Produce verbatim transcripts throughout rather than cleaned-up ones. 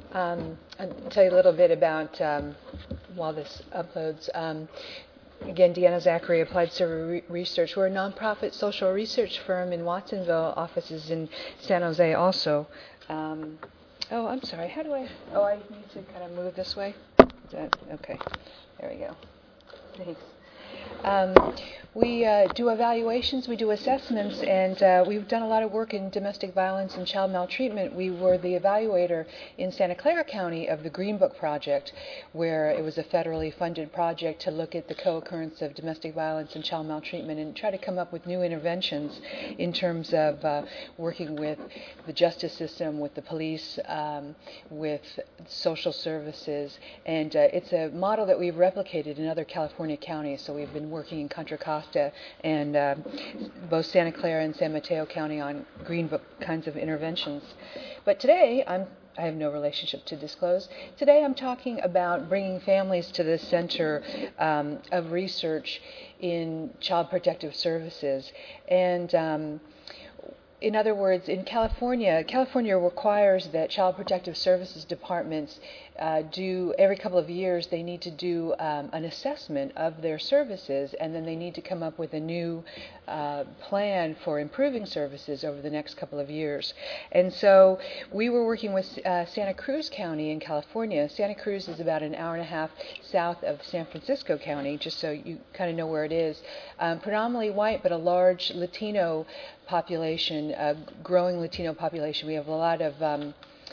Um, I'll tell you a little bit about, um, while this uploads. Um, again, Deanna Zachary, Applied Server Re- Research. We're a nonprofit social research firm in Watsonville, offices in San Jose also. Um, oh, I'm sorry. How do I? Oh, I need to kind of move this way. Is that okay? There we go. Thanks. Um, we uh, do evaluations, we do assessments, and uh, we've done a lot of work in domestic violence and child maltreatment. We were the evaluator in Santa Clara County of the Green Book Project, where it was a federally funded project to look at the co-occurrence of domestic violence and child maltreatment and try to come up with new interventions in terms of uh, working with the justice system, with the police, um, with social services. And uh, it's a model that we've replicated in other California counties. So we've been working in Contra Costa and uh, both Santa Clara and San Mateo County on Green Book kinds of interventions. But today, I'm I have no relationship to disclose. Today I'm talking about bringing families to the center um, of research in child protective services. And um, in other words, in California, California requires that child protective services departments uh, do, every couple of years, they need to do um, an assessment of their services, and then they need to come up with a new uh, plan for improving services over the next couple of years. And so we were working with uh, Santa Cruz County in California. Santa Cruz is about an hour and a half south of San Francisco County, just so you kind of know where it is. Um, predominantly white, but a large Latino population, a growing Latino population. We have a lot of um,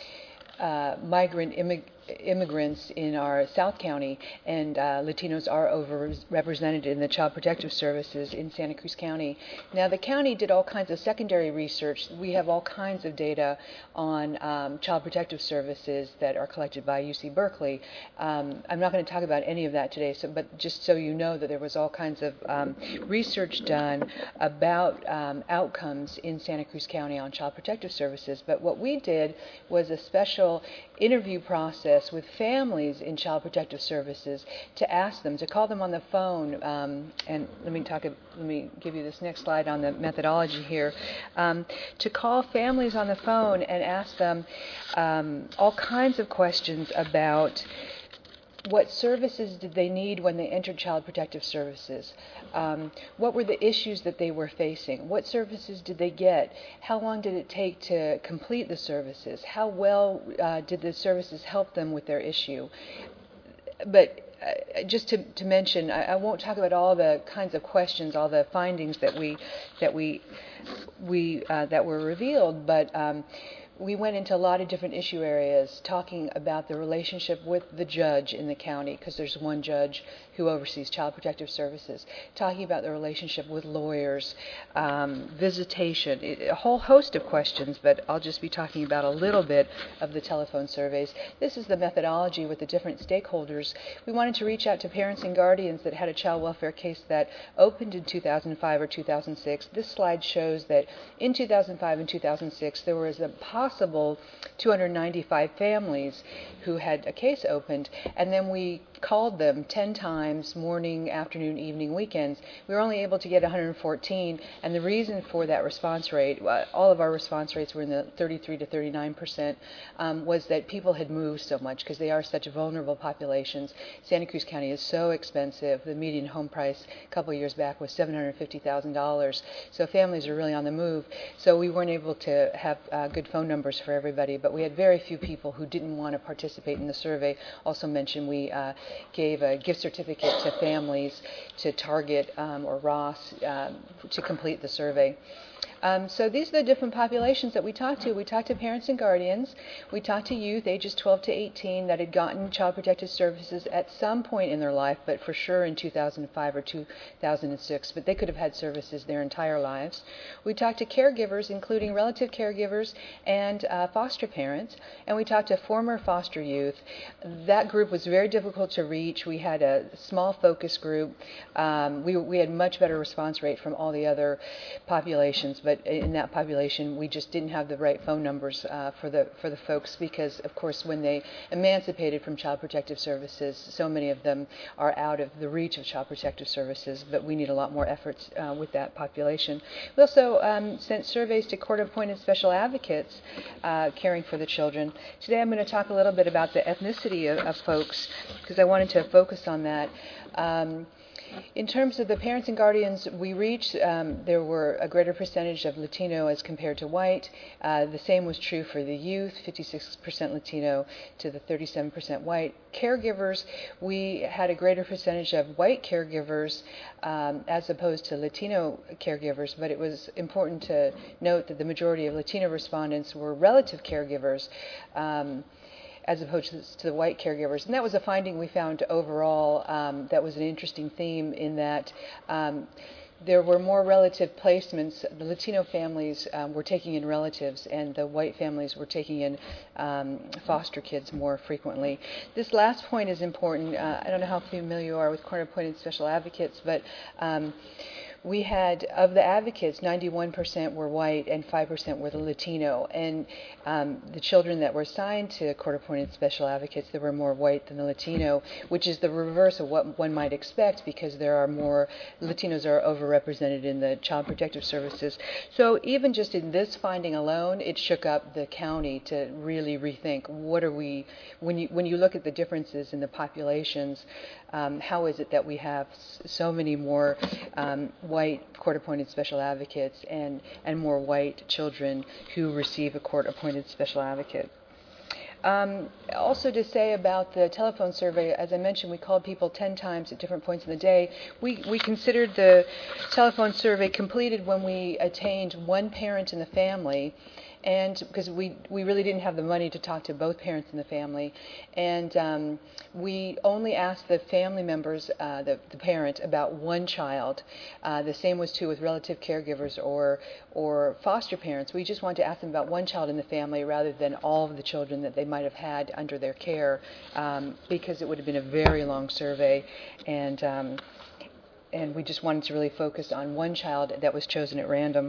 uh, migrant immig- immigrants in our South County, and uh, Latinos are overrepresented in the Child Protective Services in Santa Cruz County. Now, the county did all kinds of secondary research. We have all kinds of data on um, Child Protective Services that are collected by U C Berkeley. Um, I'm not going to talk about any of that today, so, but just so you know that there was all kinds of um, research done about um, outcomes in Santa Cruz County on Child Protective Services. But what we did was a special interview process with families in Child Protective Services to ask them, to call them on the phone, um, and let me talk, let me give you this next slide on the methodology here, um, to call families on the phone and ask them um, all kinds of questions about what services did they need when they entered Child Protective Services? Um, what were the issues that they were facing? What services did they get? How long did it take to complete the services? How well uh, did the services help them with their issue? But uh, just to, to mention, I, I won't talk about all the kinds of questions, all the findings that we that we we uh, that were revealed, but. Um, We went into a lot of different issue areas, talking about the relationship with the judge in the county, because there's one judge who oversees Child Protective Services, talking about the relationship with lawyers, um, visitation, a whole host of questions, but I'll just be talking about a little bit of the telephone surveys. This is the methodology with the different stakeholders. We wanted to reach out to parents and guardians that had a child welfare case that opened in two thousand five or two thousand six. This slide shows that in two thousand five and two thousand six, there was a possible two hundred ninety-five families who had a case opened, and then we called them ten times, morning, afternoon, evening, weekends. We were only able to get one hundred fourteen, and the reason for that response rate, all of our response rates were in the thirty-three to thirty-nine percent, um, was that people had moved so much because they are such vulnerable populations. Santa Cruz County is so expensive. The median home price a couple of years back was seven hundred fifty thousand dollars, so families are really on the move. So we weren't able to have uh, good phone numbers for everybody, but we had very few people who didn't want to participate in the survey. Also mentioned we uh, gave a gift certificate to families to Target um, or Ross um, to complete the survey. Um, so these are the different populations that we talked to. We talked to parents and guardians. We talked to youth ages twelve to eighteen that had gotten Child Protective Services at some point in their life, but for sure in two thousand five or two thousand six, but they could have had services their entire lives. We talked to caregivers, including relative caregivers and uh, foster parents, and we talked to former foster youth. That group was very difficult to reach. We had a small focus group. Um, we, we had much better response rate from all the other populations, but in that population, we just didn't have the right phone numbers uh, for the for the folks because, of course, when they emancipated from Child Protective Services, so many of them are out of the reach of Child Protective Services, but we need a lot more efforts uh, with that population. We also um, sent surveys to court-appointed special advocates uh, caring for the children. Today I'm going to talk a little bit about the ethnicity of, of folks because I wanted to focus on that. Um, In terms of the parents and guardians we reached, um, there were a greater percentage of Latino as compared to white. Uh, the same was true for the youth, fifty-six percent Latino to the thirty-seven percent white. Caregivers, we had a greater percentage of white caregivers um, as opposed to Latino caregivers, but it was important to note that the majority of Latino respondents were relative caregivers. Um, as opposed to the white caregivers. And that was a finding we found overall um, that was an interesting theme in that um, there were more relative placements. The Latino families um, were taking in relatives, and the white families were taking in um, foster kids more frequently. This last point is important. Uh, I don't know how familiar you are with court-appointed special advocates, but um, we had, of the advocates, ninety-one percent were white and five percent were the Latino. And um, the children that were assigned to court-appointed special advocates, there were more white than the Latino, which is the reverse of what one might expect because there are more, Latinos are overrepresented in the Child Protective Services. So even just in this finding alone, it shook up the county to really rethink what are we, when you, when you look at the differences in the populations, um, how is it that we have so many more um, white court-appointed special advocates and, and more white children who receive a court-appointed special advocate. Um, also to say about the telephone survey, as I mentioned, we called people ten times at different points in the day. We, we considered the telephone survey completed when we attained one parent in the family, and because we, we really didn't have the money to talk to both parents in the family. And um, we only asked the family members, uh, the, the parent, about one child. Uh, the same was true with relative caregivers or, or foster parents. We just wanted to ask them about one child in the family rather than all of the children that they might have had under their care, um, because it would have been a very long survey. And, um, and we just wanted to really focus on one child that was chosen at random.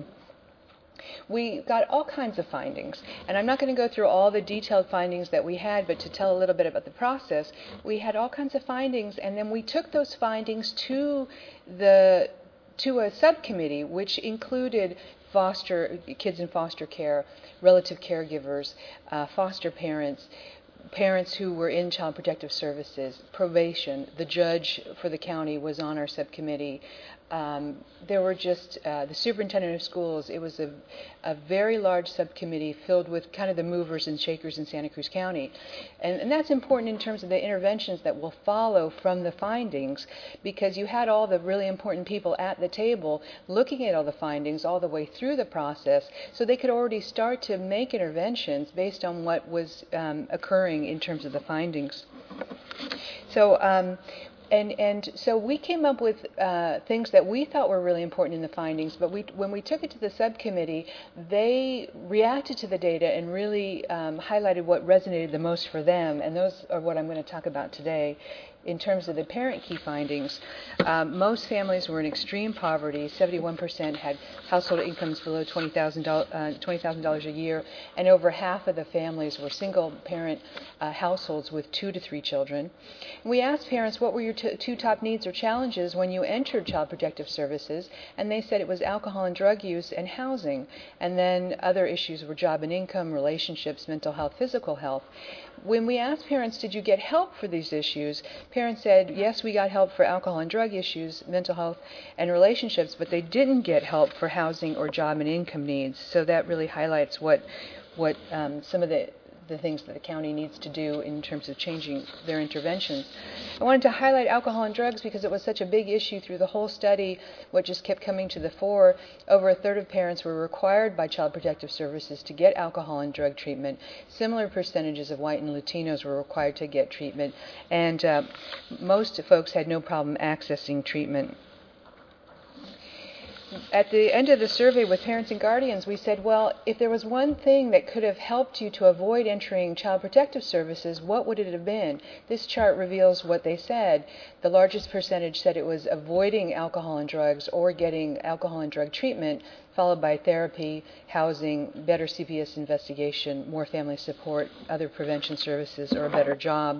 We got all kinds of findings, and I'm not going to go through all the detailed findings that we had, but to tell a little bit about the process, we had all kinds of findings, and then we took those findings to the to a subcommittee, which included foster kids in foster care, relative caregivers, uh, foster parents, parents who were in Child Protective Services, probation. The judge for the county was on our subcommittee. Um, there were just uh, the superintendent of schools. It was a, a very large subcommittee filled with kind of the movers and shakers in Santa Cruz County. And, and that's important in terms of the interventions that will follow from the findings, because you had all the really important people at the table looking at all the findings all the way through the process, so they could already start to make interventions based on what was um, occurring in terms of the findings. So um, And, and so we came up with uh, things that we thought were really important in the findings, but we, when we took it to the subcommittee, they reacted to the data and really um, highlighted what resonated the most for them, and those are what I'm going to talk about today. In terms of the parent key findings, um, most families were in extreme poverty. seventy-one percent had household incomes below twenty thousand dollars a year, and over half of the families were single-parent uh, households with two to three children. And we asked parents, what were your t- two top needs or challenges when you entered Child Protective Services, and they said it was alcohol and drug use and housing, and then other issues were job and income, relationships, mental health, physical health. When we asked parents, did you get help for these issues, parents said, yes, we got help for alcohol and drug issues, mental health, and relationships, but they didn't get help for housing or job and income needs. So that really highlights what, what um, some of the the things that the county needs to do in terms of changing their interventions. I wanted to highlight alcohol and drugs because it was such a big issue through the whole study, what just kept coming to the fore. Over a third of parents were required by Child Protective Services to get alcohol and drug treatment. Similar percentages of white and Latinos were required to get treatment, and uh, most folks had no problem accessing treatment. At the end of the survey with parents and guardians, we said, well, if there was one thing that could have helped you to avoid entering Child Protective Services, what would it have been? This chart reveals what they said. The largest percentage said it was avoiding alcohol and drugs or getting alcohol and drug treatment, followed by therapy, housing, better C P S investigation, more family support, other prevention services, or a better job.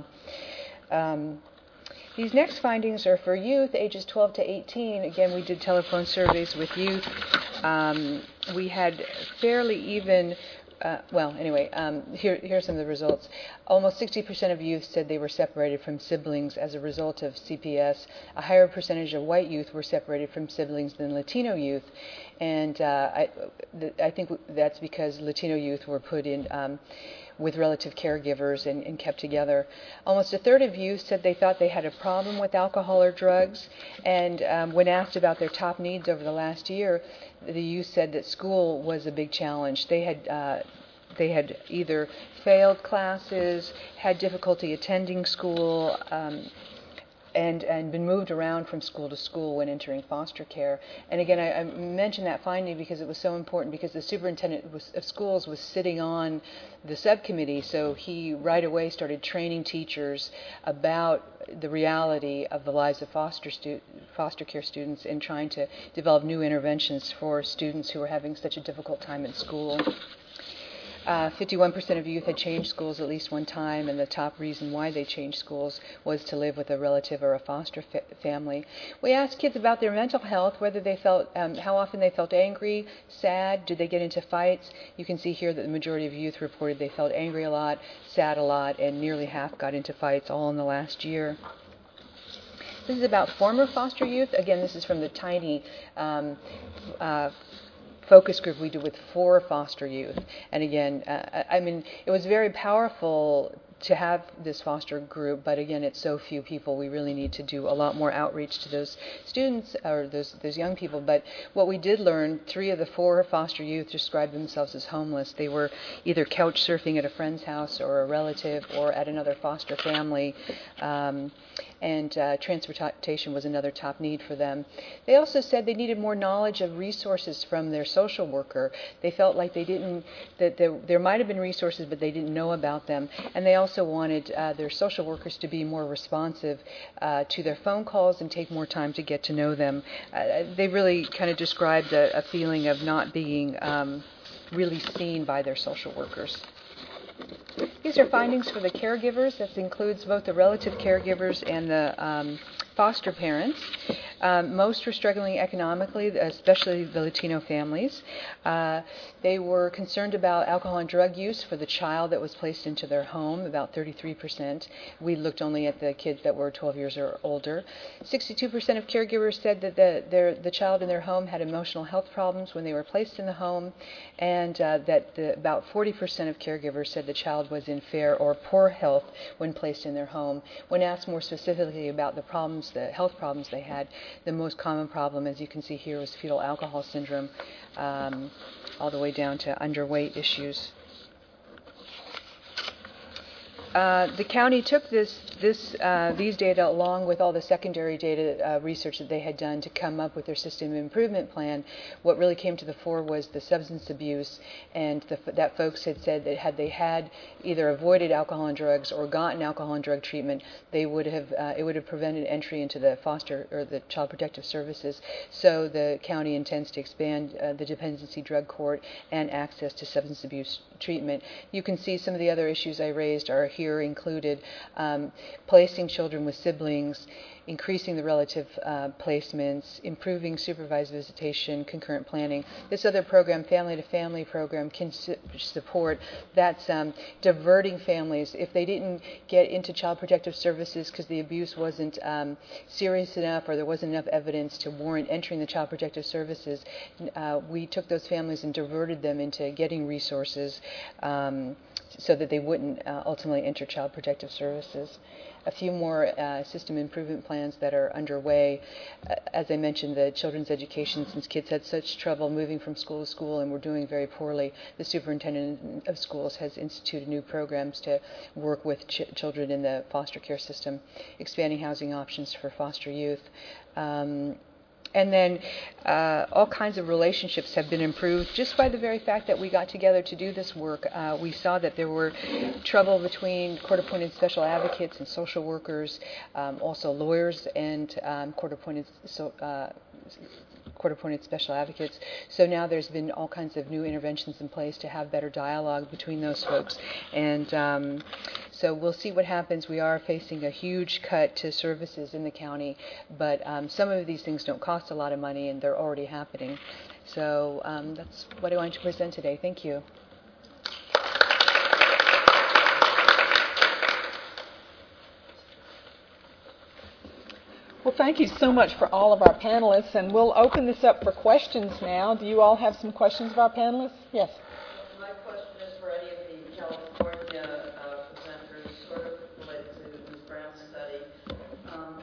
Um, These next findings are for youth ages twelve to eighteen. Again, we did telephone surveys with youth. Um, we had fairly even, uh, well, anyway, um, here, here are some of the results. Almost sixty percent of youth said they were separated from siblings as a result of C P S. A higher percentage of white youth were separated from siblings than Latino youth. And uh, I, th- I think that's because Latino youth were put in um, with relative caregivers and, and kept together. Almost a third of youth said they thought they had a problem with alcohol or drugs, and um, when asked about their top needs over the last year, the youth said that school was a big challenge. They had uh, they had either failed classes, had difficulty attending school, um, and, and been moved around from school to school when entering foster care. And again, I, I mentioned that finding because it was so important, because the superintendent was, of schools was sitting on the subcommittee, so he right away started training teachers about the reality of the lives of foster, stu- foster care students and trying to develop new interventions for students who were having such a difficult time at school. Uh, fifty-one percent of youth had changed schools at least one time, and the top reason why they changed schools was to live with a relative or a foster fa- family. We asked kids about their mental health, whether they felt, um, how often they felt angry, sad, did they get into fights. You can see here that the majority of youth reported they felt angry a lot, sad a lot, and nearly half got into fights all in the last year. This is about former foster youth. Again, this is from the tiny um, uh, focus group we did with four foster youth. And again, uh, I mean, it was very powerful to have this foster group, but again, it's so few people. We really need to do a lot more outreach to those students or those those young people. But what we did learn, three of the four foster youth described themselves as homeless. They were either couch surfing at a friend's house or a relative or at another foster family. Um, and uh, transportation was another top need for them. They also said they needed more knowledge of resources from their social worker. They felt like they didn't, that there, there might have been resources, but they didn't know about them. And they also wanted uh, their social workers to be more responsive uh, to their phone calls and take more time to get to know them. Uh, they really kind of described a, a feeling of not being um, really seen by their social workers. These are findings for the caregivers. This includes both the relative caregivers and the um, foster parents. Um, most were struggling economically, especially the Latino families. Uh, they were concerned about alcohol and drug use for the child that was placed into their home, about thirty-three percent. We looked only at the kids that were twelve years or older. sixty-two percent of caregivers said that the, their, the child in their home had emotional health problems when they were placed in the home, and uh, that the, about forty percent of caregivers said the child was in fair or poor health when placed in their home. When asked more specifically about the problems, the health problems they had, the most common problem, as you can see here, was fetal alcohol syndrome, um, all the way down to underweight issues. Uh, the county took this, this, uh, these data along with all the secondary data uh, research that they had done to come up with their system improvement plan. What really came to the fore was the substance abuse, and the, that folks had said that had they had either avoided alcohol and drugs or gotten alcohol and drug treatment, they would have uh, it would have prevented entry into the foster or the Child Protective Services. So the county intends to expand uh, the dependency drug court and access to substance abuse treatment. You can see some of the other issues I raised are here included, um, placing children with siblings, increasing the relative uh, placements, improving supervised visitation, concurrent planning. This other program, Family to Family program, can su- support that's um, diverting families. If they didn't get into Child Protective Services because the abuse wasn't um, serious enough or there wasn't enough evidence to warrant entering the Child Protective Services, uh, we took those families and diverted them into getting resources um, so that they wouldn't uh, ultimately enter Child Protective Services. A few more uh, system improvement plans that are underway. Uh, as I mentioned, the children's education, since kids had such trouble moving from school to school and were doing very poorly, the superintendent of schools has instituted new programs to work with ch- children in the foster care system, expanding housing options for foster youth. Um, And then uh, all kinds of relationships have been improved just by the very fact that we got together to do this work. Uh, we saw that there were trouble between court-appointed special advocates and social workers, um, also lawyers and um, court-appointed so, uh, court-appointed special advocates. So now there's been all kinds of new interventions in place to have better dialogue between those folks. And um, so we'll see what happens. We are facing a huge cut to services in the county, but um, some of these things don't cost a lot of money, and they're already happening. So um, that's what I wanted to present today. Thank you. Well, thank you so much for all of our panelists, and we'll open this up for questions now. Do you all have some questions of our panelists? Yes. My question is for any of the California uh, presenters, sort of related to Miz Brown's study. Um,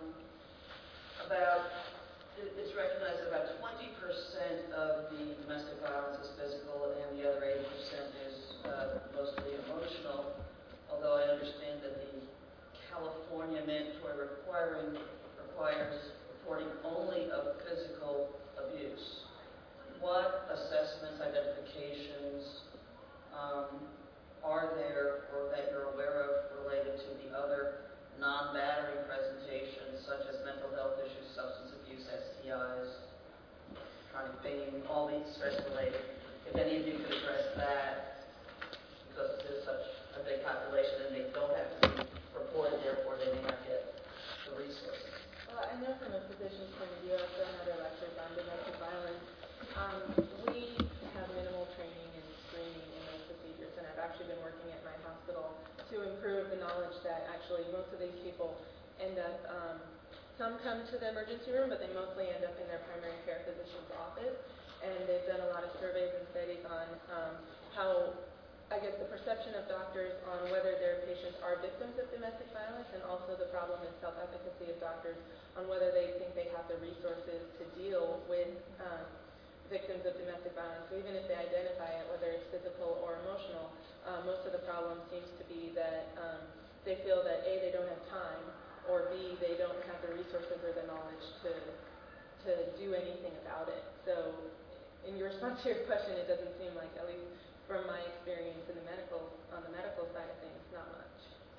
about, it's recognized that about twenty percent of the domestic violence is physical, and the other eighty percent is uh, mostly emotional, although I understand that the California mandatory requiring requires reporting only of physical abuse. What assessments, identifications um, are there or that you're aware of related to the other non-battery presentations, such as mental health issues, substance abuse, S T Is, chronic pain, all these stress-related? If any of you could address that, because it is such a big population and they don't have to be reported, therefore they may not get the resources. Well, I know from a physician's point of view, I've done other lectures on domestic violence. Um, we have minimal training and screening in those procedures, and I've actually been working at my hospital to improve the knowledge that actually most of these people end up, um, some come to the emergency room, but they mostly end up in their primary care physician's office, and they've done a lot of surveys and studies on um, how I guess the perception of doctors on whether their patients are victims of domestic violence, and also the problem and self-efficacy of doctors on whether they think they have the resources to deal with um, victims of domestic violence. So even if they identify it, whether it's physical or emotional, um, most of the problem seems to be that um, they feel that A, they don't have time, or B, they don't have the resources or the knowledge to to do anything about it. So in your response to your question, it doesn't seem like, at least from my experience in the medical, on the medical side of things, not much.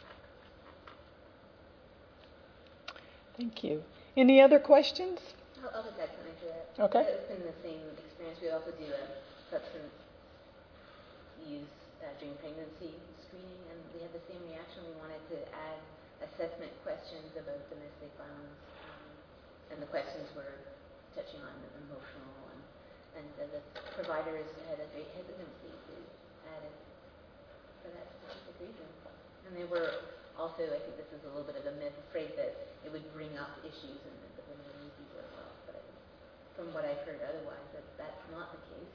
Thank you. Any other questions? I'll, I'll just add something to that. Okay. It's been the same experience. We also do a substance use uh, during pregnancy screening, and we had the same reaction. We wanted to add assessment questions about domestic violence, um, and the questions were touching on emotional, and, and uh, the providers had a great hesitancy to add it for that specific reason. And they were also, I think this is a little bit of a myth, afraid that it would bring up issues and that the women would be as well. But from what I've heard otherwise, that that's not the case.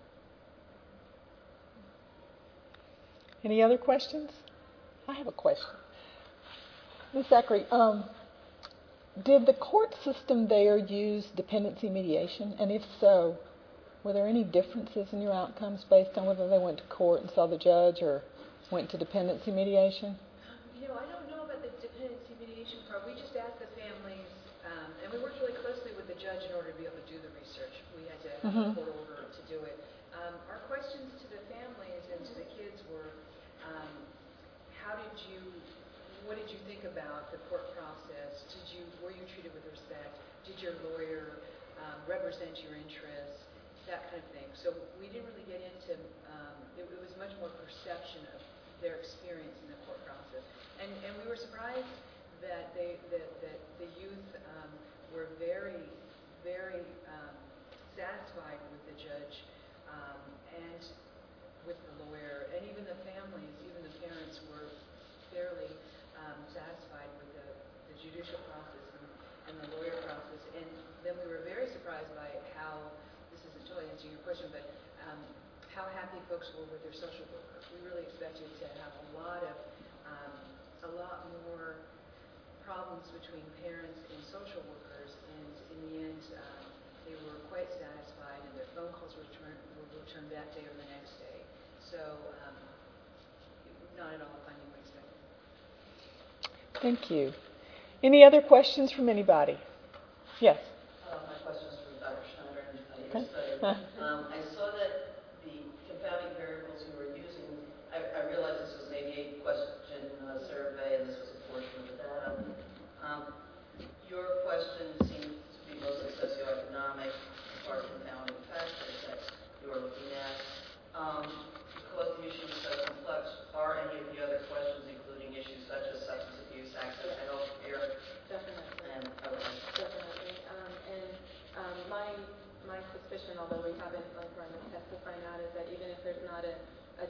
Any other questions? I have a question. Miz Zachary, um, did the court system there use dependency mediation? And if so, were there any differences in your outcomes based on whether they went to court and saw the judge or went to dependency mediation? You know, I don't know about the dependency mediation part. We just asked the families, um, and we worked really closely with the judge in order to be able to do the research. We had to have mm-hmm. a court order to do it. Um, our questions to the families and to the kids were, um, how did you, what did you think about the court process? Did you, were you treated with respect? Did your lawyer um, represent your interests? That kind of thing. So we didn't really get into, um, it, it was much more perception of their experience in the court process. And, and we were surprised that they, that, that the youth um, were very, very um, satisfied with the judge um, and with the lawyer, and even the families, even the parents were fairly um, satisfied with the, the judicial process and, and the lawyer process. And then we were very surprised by how, this isn't totally answering your question, but um, how happy folks were with their social worker. We really expected to have a lot of, um, a lot more problems between parents and social workers, and in the end, um, they were quite satisfied, and their phone calls were returned, were returned that day or the next day. So, um, not at all a finding we expected. Thank you. Any other questions from anybody? Yes. Uh, my question is for Doctor Schneider and uh, okay. study. Huh. Um, I saw that the confounding variables you were using, I, I realize this was an eighty-eight question uh, survey, and this was a portion of the data. Um, your question seemed to be mostly socioeconomic, as far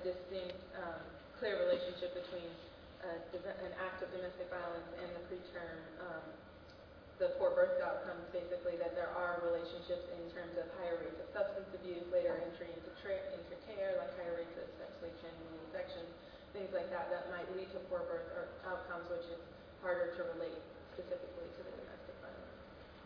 distinct, um, clear relationship between uh, an act of domestic violence and the preterm, um, the poor birth outcomes, basically, that there are relationships in terms of higher rates of substance abuse, later entry into, tra- into care, like higher rates of sexually transmitted infections, things like that, that might lead to poor birth or outcomes, which is harder to relate specifically to the domestic violence.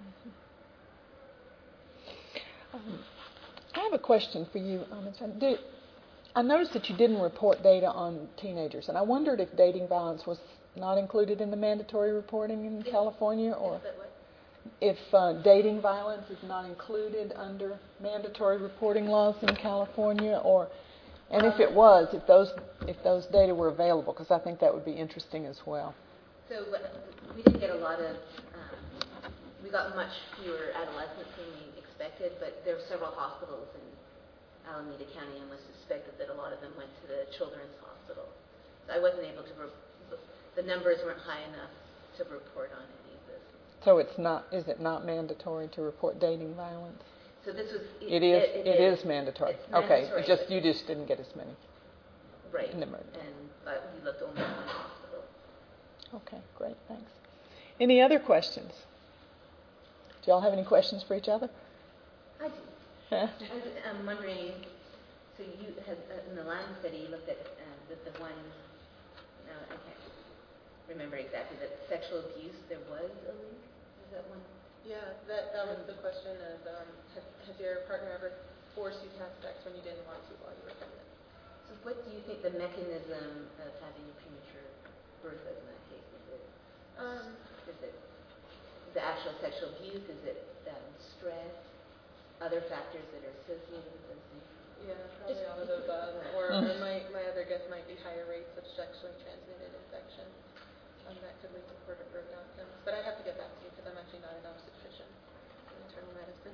Um, I have a question for you. Um, do, I noticed that you didn't report data on teenagers, and I wondered if dating violence was not included in the mandatory reporting in California, or if uh, dating violence is not included under mandatory reporting laws in California, or and if it was, if those if those data were available, because I think that would be interesting as well. So uh, we didn't get a lot of, um, we got much fewer adolescents than we expected, but there were several hospitals in Alameda County, and was suspected that a lot of them went to the Children's Hospital. So I wasn't able to, re- the numbers weren't high enough to report on any of this. So it's not, is it not mandatory to report dating violence? So this was, It, it is, it, it, it is. is mandatory. It's okay, mandatory, it just you just didn't get as many. Right, in the and but we looked only at one hospital. Okay, great, thanks. Any other questions? Do y'all have any questions for each other? I do. Yeah. I was, I'm wondering, so you had, uh, in the Lyme study, you looked at uh, the, the one, no, I can't remember exactly, but sexual abuse, there was a link? Is that one? Yeah, that, that was the question of, um, has, has your partner ever forced you to have sex when you didn't want to while you were pregnant? So what do you think the mechanism of having a premature birth is in that case? Is it, Um, is it the actual sexual abuse? Is it um, stress? Other factors that are associated with those things? Yeah, probably all of the above. Or, or my, my other guess might be higher rates of sexually transmitted infections. Um, that could lead to poor birth outcomes. But I'd have to get back to you because I'm actually not an obstetrician in internal medicine.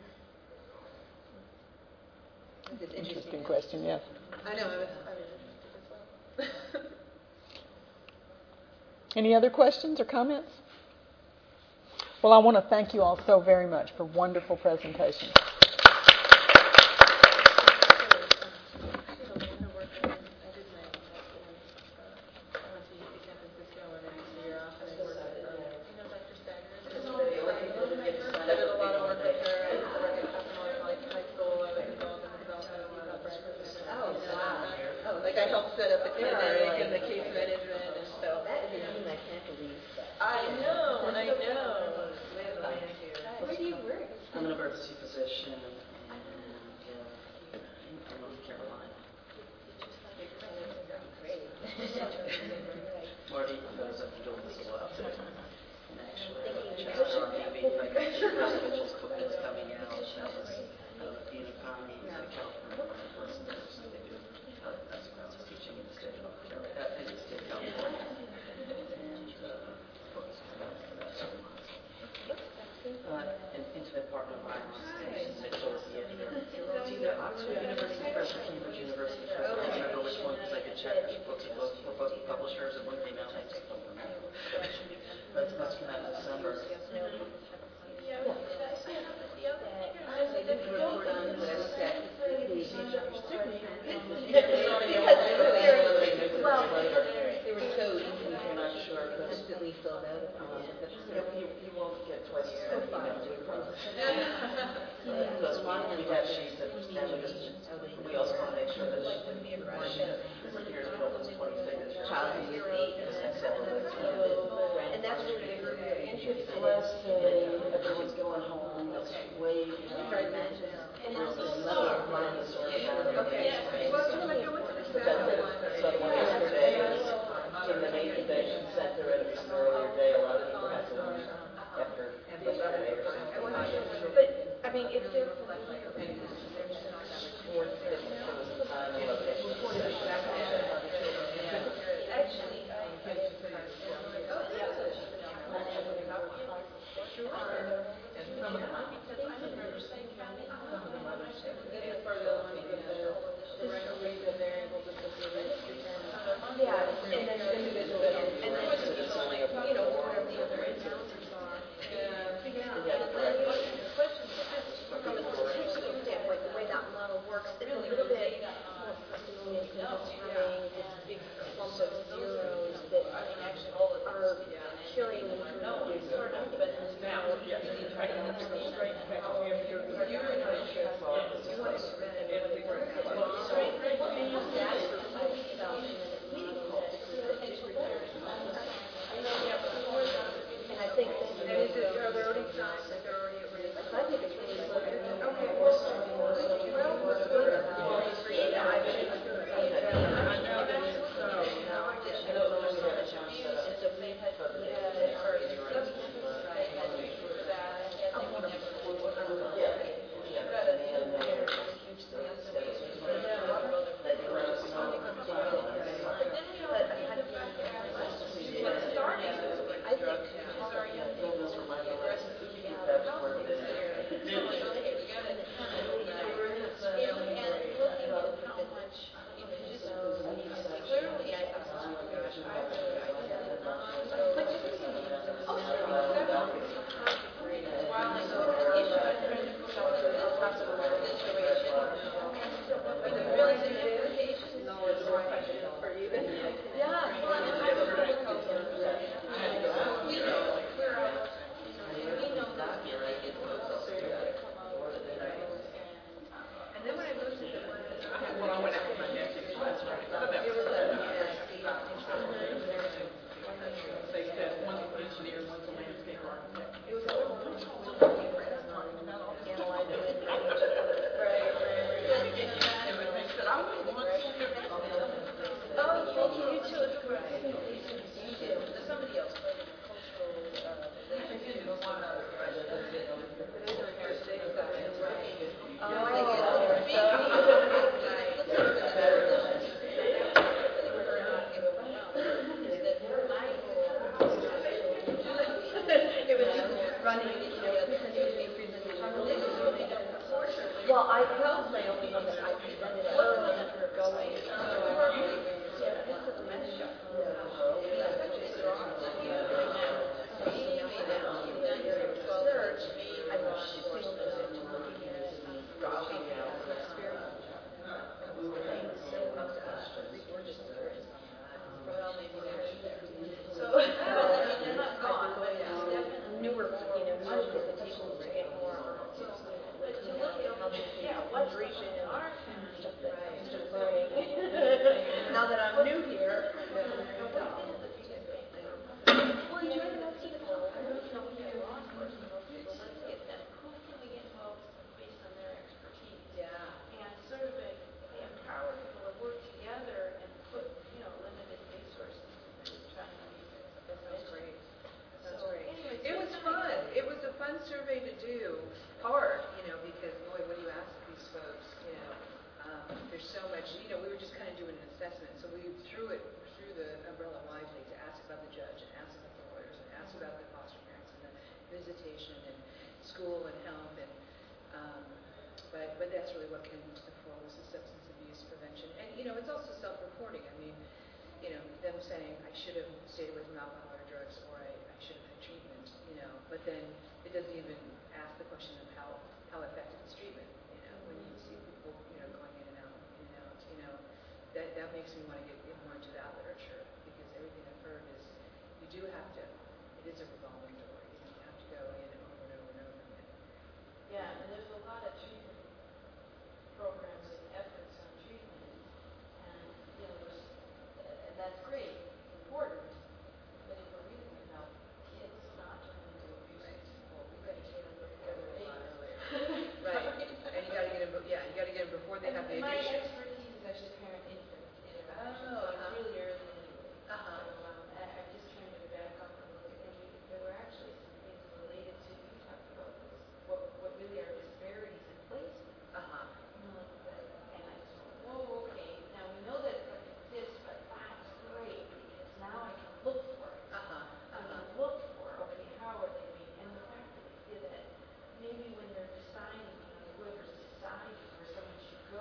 It's Interesting question, yes. I know, I was, I was interested as well. Any other questions or comments? Well, I want to thank you all so very much for wonderful presentations. I helped set up the clinic and the case management and stuff. That is a name I can't believe. I know, I know. Where do you work? I'm an emergency physician and uh, in North Carolina. Great. Marty knows I've been doing this a while too. And actually, uh, Chester on Navy, like, Mitchell's book that's coming out. That was uh, the economy in California. They do uh, domestic violence teaching in the state of North Carolina, uh, in the state of California. And uh, focused on that for about seven months. Uh, and intimate partner violence, and Mitchell is the editor. It's either Oxford University Press or Cambridge University Press. I don't remember which one because I could check which books are both for both publishers and one came out. I just don't remember. But it's supposed to come out in December. I didn't report on what I looked at. Well, they were so easy to not sure, instantly filled out. You, you won't get twice as many emails we process. Because we have sheets that, and we just, we also want to make sure that one disappears below those twenty signatures. Child who is eight. And that's where it's less, uh, everyone's going home, it's way, you know, real mindless or about it. But that's it. So the one yesterday is in the main convention center at an earlier day, a lot of people have to leave after yesterday or something. But, I mean, if they're Or it's different for the time and location. actually, for the ones with the, the rental rate that they're able to fulfill it, return running, you know, presentation, presentation. Well, I told my own people that I presented early and for going. Now that I'm new here, survey to do, hard, you know, because boy, what do you ask these folks, you know, um, there's so much, you know, we were just kind of doing an assessment, so we threw it through the umbrella widely to ask about the judge, and ask about the lawyers, and ask about the foster parents, and the visitation, and school, and health, and, um, but, but that's really what came to the fore was the substance abuse prevention, and, you know, it's also self-reporting, I mean, you know, them saying, I should have stayed away from alcohol or drugs, or I, I should have had treatment, you know, but then it doesn't even ask the question of how, how effective is treatment, you know, when you see people, you know, going in and out, in and out, you know, that, that makes me want to get, get more into that literature, because everything I've heard is, you do have to, it is a revolving door, you know, you have to go in over and over and over again. Yeah, and there's a lot of treatment programs and efforts on treatment, and, you know, there's, and that's great, it's important, but if we're really going to help kids not turn into abusers, well, we've got to get them before they're eight. Right, and you got to get them, yeah, you got to get them before they And have the my addiction. expertise is actually parent-infant interaction, Oh, so it's uh-huh. really early anyway. Uh-huh. So, um, I, I'm just trying to back up and look at, and we, there were actually some things related to, you talked about this, what, what really are disparities in placement. Uh-huh. Um, but, and I just went, whoa, okay, now we know that it exists, but that's great, because now I can look for it. Uh-huh. I Uh-huh. can look for, okay, how are they being, and the fact that they did that, maybe when they're deciding, you know, whoever's deciding where someone should go,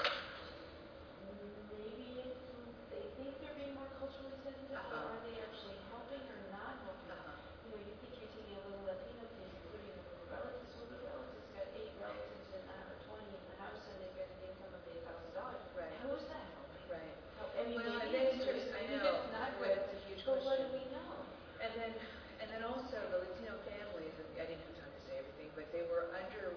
maybe it's, they think they're being more culturally sensitive, Uh-huh. or are they actually helping or not helping? Uh-huh. You know, you think you're taking a little Latino kid, you're putting him with relatives, well, the relative's got eight relatives and uh, or twenty in the house, and they've got an income of eight thousand dollars. Right. How is that helping? Right. How, I mean, Well, maybe and it's then good, I maybe know, it's not boy, good, that's a huge but what do question. we know? And then, and then also the Latino families, and I didn't have time to say everything, but they were under,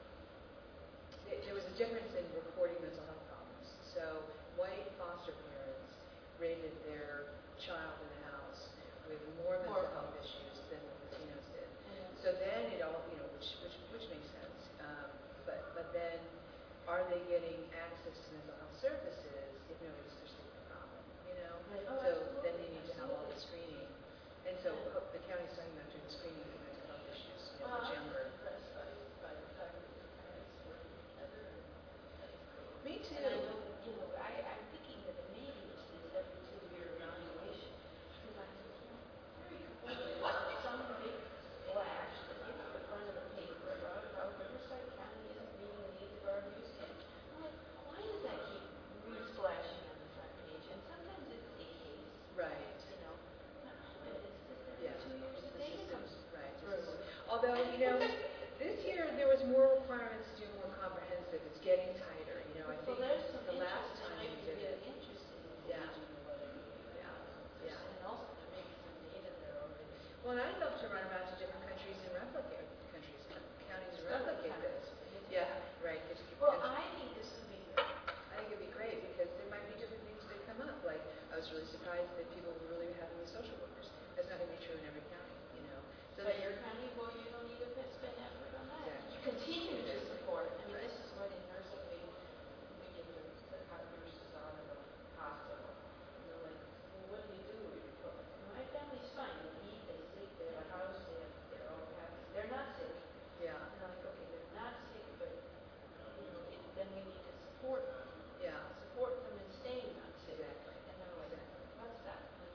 they, there was a difference in reporting mental health problems. So white foster parents rated their child in the house with more mental More. health issues than the Latinos did. Mhm. So then it all, you know, which, which, which makes sense. Um, but, but then, are they getting access to mental health services if nobody's their sleeping problem, you know? Right. Oh, So then absolutely, they need to have all the absolutely. screening. And so ho- the county's talking about doing screening for mental health issues, you know, Well, much I'm younger. impressed by, by the fact that the parents work together, and that's great. Me too. And I know, you know, I, I'm thinking that maybe it's this every two-year evaluation, because I think, you know, very important, some big splash that hits the front of the paper about how Riverside County isn't meeting the needs of our abuse kids. I'm like, why does that keep re-splashing on the front page? And sometimes it's a case, Right. you know, and it's just every Yeah. two years the This data is- comes right. This through. is- Although, you know, this year there was more requirements to do more comprehensive. It's getting tighter, you know. I So think there's some the last interest, time that we might be did really it. interesting in Yeah. gauging the validity. Yeah. Yeah. And also there may be some data there already. Well, and I'd love to run around to different countries and replicate, countries, counties and replicate this. Yeah, right. 'cause you Well, can- I think this would be great. I think it'd be great because there might be different things that come up. Like, I was really surprised that people were really happy with social workers. That's not going to be true in every county, you know. So But that your you're, county, well, you don't need to spend effort on that. Exactly. You continue to support. I mean, Right. this is what in nursing, we, we get the, the cut nurses out of the hospital. And they're like, well, what do you do? Well, my family's fine. They eat, they sleep, they have a house, they have, they're all happy. They're not sick. yeah, And I'm like, okay, they're not sick, but, you know, it, then we need to support them. yeah, Support them in staying not sick. exactly. And they're like, Exactly. what's that? And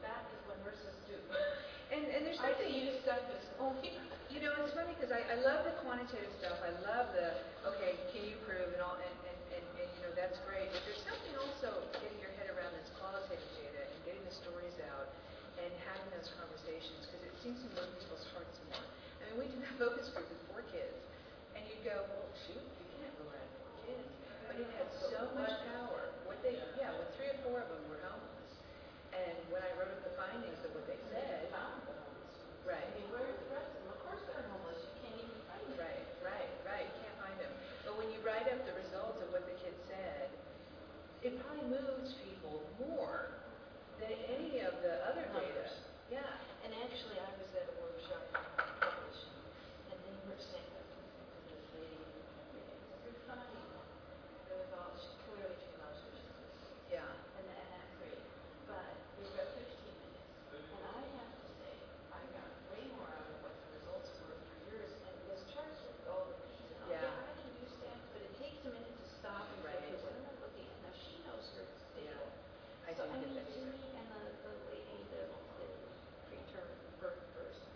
I love the quantitative stuff. I love the, okay, can you prove and all, and, and, and, and you know, that's great. But there's something also getting your head around this qualitative data and getting the stories out and having those conversations, because it seems to move people's hearts more. I mean, we did that focus group with four kids, and you'd go, well, shoot, you can't go around four kids. But it had so much power. What they, yeah, well, three or four of them were homeless. And when I wrote up the findings of what they said, right. I mean, where are the rest of them? Of course they're homeless. You can't even find them. Right, right, right. You can't find them. But when you write up the results of what the kids said, it probably moves people more than any of the other data. Yeah. And actually, I was at a workshop publishing, and they were saying that to this lady, you're fine. There was all, she clearly came out, she was just, Yeah. and, and that's great. But we've got fifteen minutes, and I have to say, I got way more out of what the results were for yours, and those charts with all the pieces. And Yeah. I can do stats, but it takes a minute to stop and Right. say, okay, what am I looking at? Now, she knows her data. I So, didn't I mean, get that to either. me, and the, the lady, the, the preterm birth person,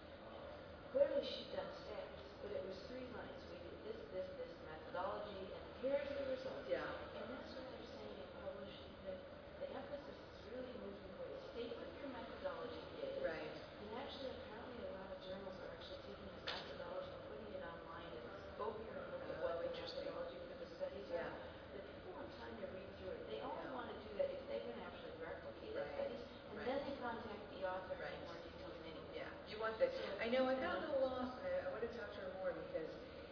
clearly she'd done stats, but it was three lines. We did this, this, this methodology, and here's the results. Yeah. And that's what they're saying in publishing, that the emphasis is really moving away. Stay with your methodology is. Right. And actually, apparently, a lot of journals are actually taking the methodology and putting it online and go here and look at what the methodology for the studies are. Yeah. But people want time to read through it. They only want to do that if they can actually replicate the Right. studies, and Right. then they contact the author Right. in more details anyway. Yeah. You want the, I know, I got a little lost. I, I want to talk to her more because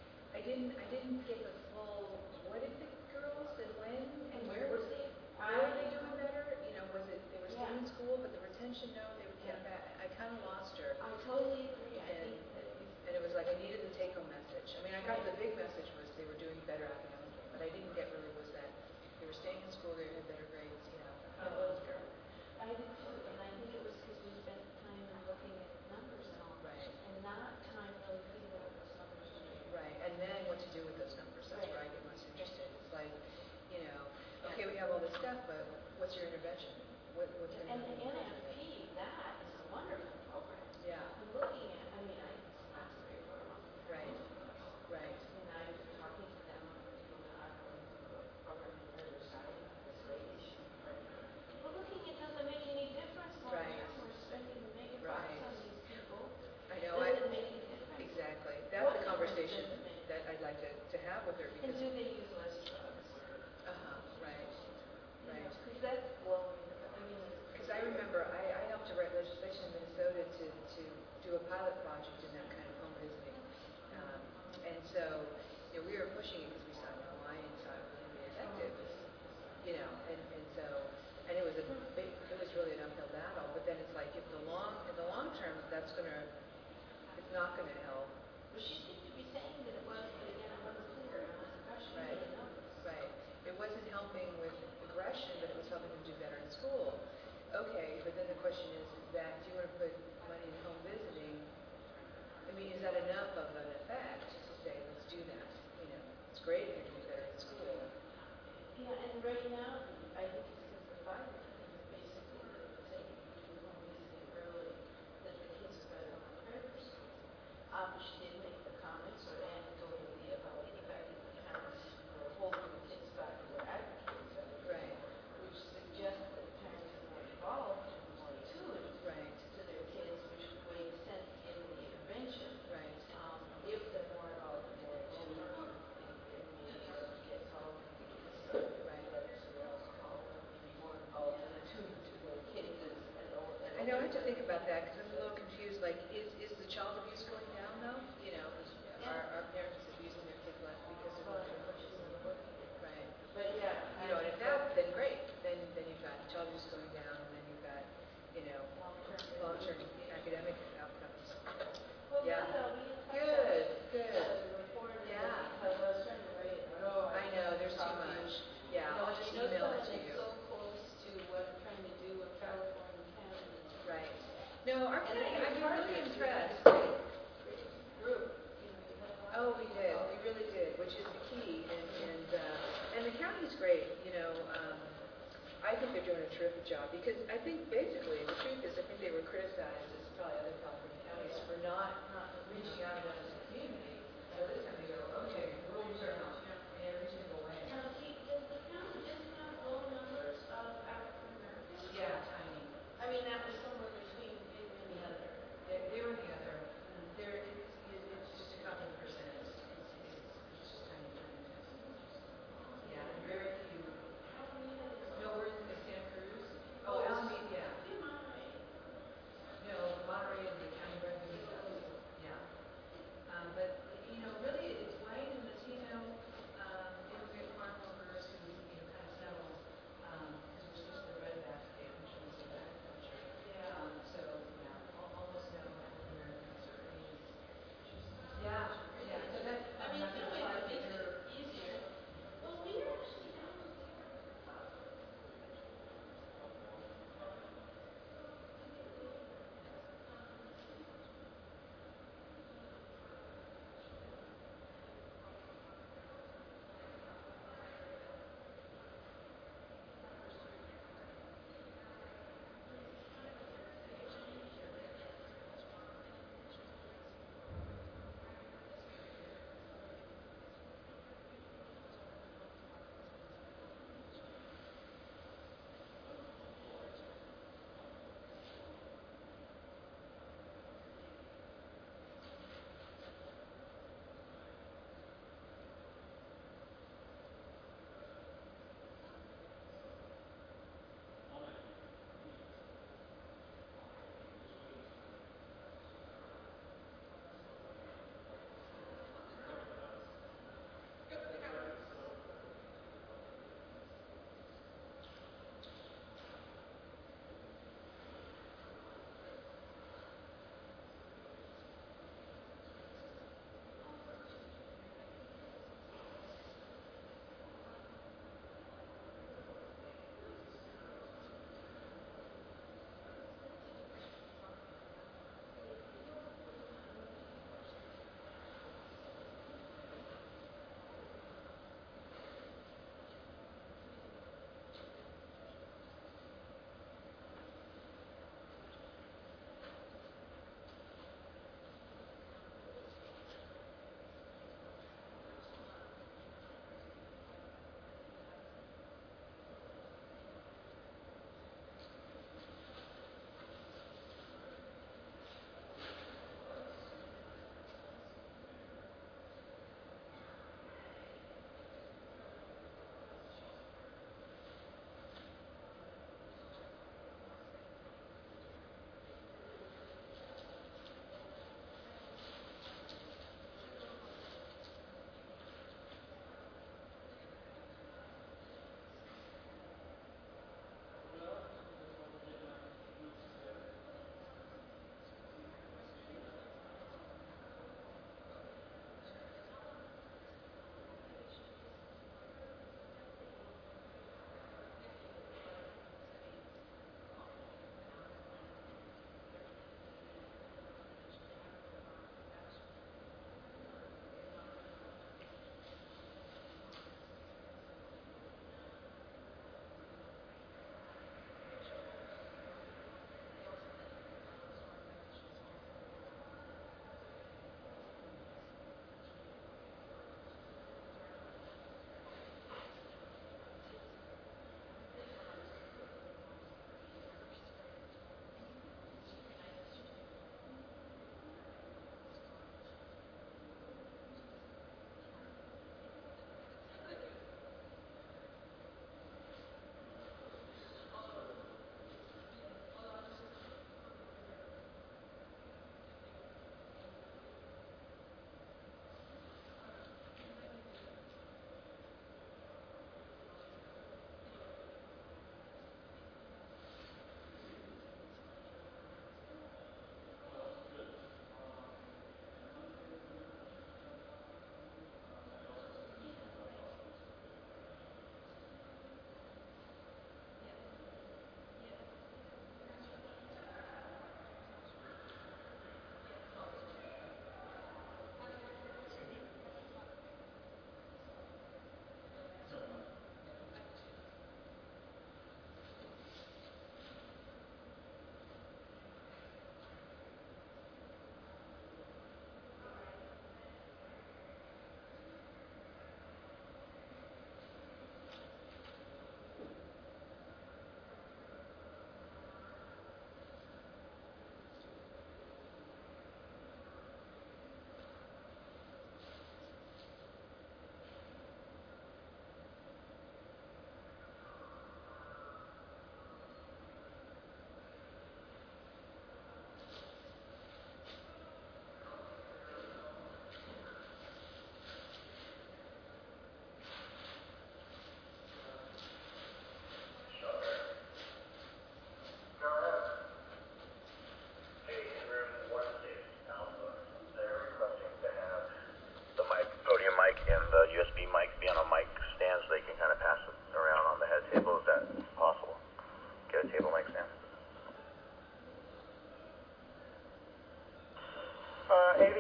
I didn't, I didn't get the full, what did the girls and when and where were they? Where were they doing better? You know, was it, they were staying in Yeah. school, but the retention, no, they would get back. I kind of lost her. I totally agree. I And, think that we and it was like I needed the take-home message. I mean, I got the big message was they were doing better academically, but I didn't get really was that they were staying in school, they had better grades, you know. I lost her. I did too, and I think it was because we spent time in looking at numbers and all, Right. and not time really figuring out what those numbers are. Right, and then what to do with those numbers. That's Right. where I get most interested. It's like, you know, okay, we have all this stuff, but what's your intervention? What, what's going to And happen? the N F P, that is a wonderful program. Yeah. I'm looking at, I mean, I, that's a great program. Right, right. And I'm talking to them, people that are going through a program on the other side of this lady, she, we're looking, it doesn't make any difference. Long Right. term, we're spending mega bucks Right. on these people. I know, I, Doesn't make any difference. exactly. That's What the difference conversation does it make? that I'd like to, to have with her And because, do they use less drugs? uh-huh, right, right. Because that's blowing, I mean, Because I remember I, I helped to write legislation in Minnesota to, to do a pilot project in that kind of home visiting. Um, and so, you know, we were pushing it because we saw no Hawaii and saw it really be effective. You know, and, and so, and it was a big, it was really an uphill battle. But then it's like, if the long, in the long term, that's going to, it's not going to help. well, she seemed to be saying that it was, but again, I wasn't clear on the question. Right, right. It wasn't helping with aggression, but it was helping them do better in school. Okay, but then the question is, is that, do you want to put money in home visiting? I mean, is that enough of an effect to say, let's do that? You know, it's great if you're doing better in school. Yeah, and right now, I think it's because the five year basically saying you home visiting early, that the kids are better on private school. Um, she did make the comments or anecdotally about the fact that the parents were holding the kids back who were advocates of it. Right. Which suggests that parents are more involved and more intuitive Right. to their kids, which would make sense in the intervention. Right. Um, if they're more involved and more intuitive in, in meeting other kids, how the kids Right. alcohol, maybe more involved and attuned to their kids as, as old. As I know I have to think about that because I'm a little confused. Like, is, is the child abuse going down though? You know, is, are, are parents abusing their kids less because of what they're pushing? Right. But yeah, You know, and if that, then great. Then then you've got child abuse going down, and then you've got, you know, long-term academic outcomes. well, Yeah. good, I'll be in touch. Good, good. The report, Yeah. because I was trying to write it. Oh, I know, there's too much. Yeah, No, I'll and just you know email it to something you. that's so close to what I'm trying to do in California County. Right. No, our And county, then I'm part of really it is impressed. Group, you know, you have a lot Oh, of we people did. involved. We really did, which is the key. And and uh, and the county's great. You know, um, I think they're doing a terrific job because I think basically the truth is I think they were criticized as probably other California counties for not reaching out to them as a community.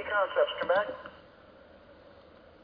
Concepts. Come back.